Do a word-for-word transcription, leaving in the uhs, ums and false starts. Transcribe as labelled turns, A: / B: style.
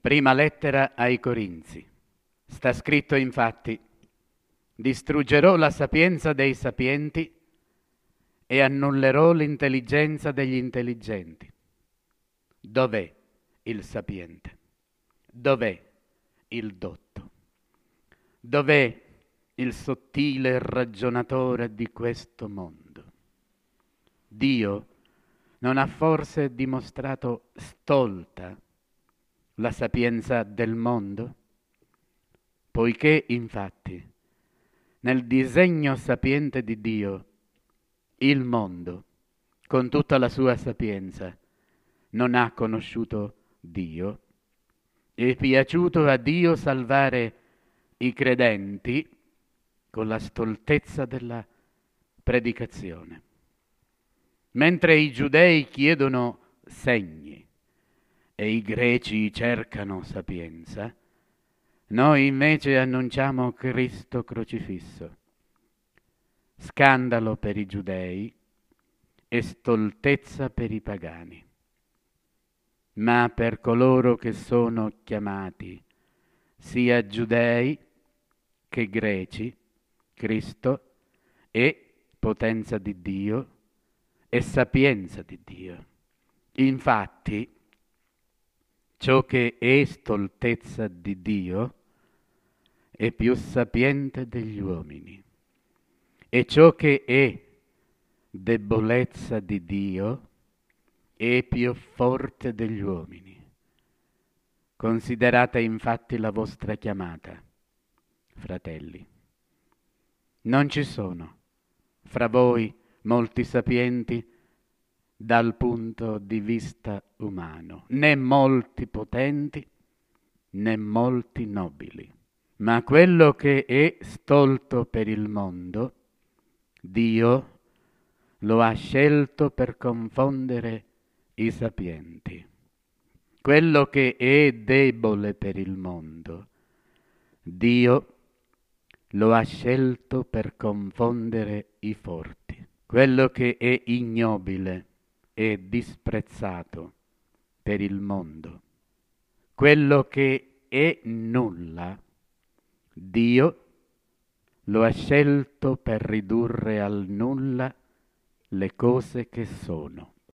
A: Prima lettera ai Corinzi. Sta scritto infatti: distruggerò la sapienza dei sapienti e annullerò l'intelligenza degli intelligenti. Dov'è il sapiente? Dov'è il dotto? Dov'è il sottile ragionatore di questo mondo? Dio non ha forse dimostrato stolta la sapienza del mondo? Poiché, infatti, nel disegno sapiente di Dio, il mondo, con tutta la sua sapienza, non ha conosciuto Dio, è piaciuto a Dio salvare i credenti con la stoltezza della predicazione. Mentre i giudei chiedono segni e i greci cercano sapienza, noi invece annunciamo Cristo crocifisso, scandalo per i giudei e stoltezza per i pagani. Ma per coloro che sono chiamati, sia giudei che greci, Cristo è potenza di Dio e sapienza di Dio. Infatti, ciò che è stoltezza di Dio è più sapiente degli uomini, e ciò che è debolezza di Dio è più forte degli uomini. Considerate infatti la vostra chiamata, fratelli. Non ci sono fra voi molti sapienti dal punto di vista umano, né molti potenti, né molti nobili. Ma quello che è stolto per il mondo, Dio lo ha scelto per confondere i sapienti. Quello che è debole per il mondo, Dio lo ha scelto per confondere i forti. Quello che è ignobile e disprezzato per il mondo, quello che è nulla, Dio lo ha scelto per ridurre al nulla le cose che sono,